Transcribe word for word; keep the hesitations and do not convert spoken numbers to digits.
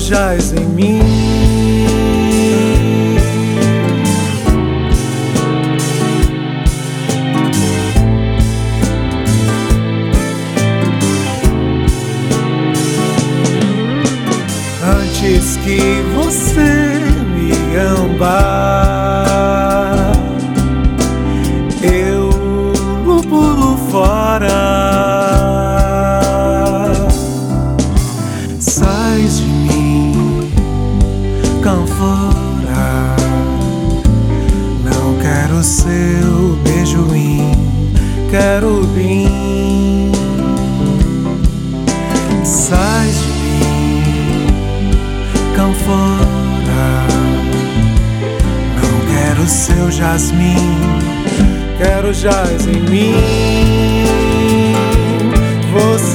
jaz em mim. Antes que você me amar, eu pulo fora. Sais de mim, cão fora. Não quero seu beijo ruim, quero bem. Sais de mim, cão fora. Não quero seu jasmim, quero jaz em mim. Você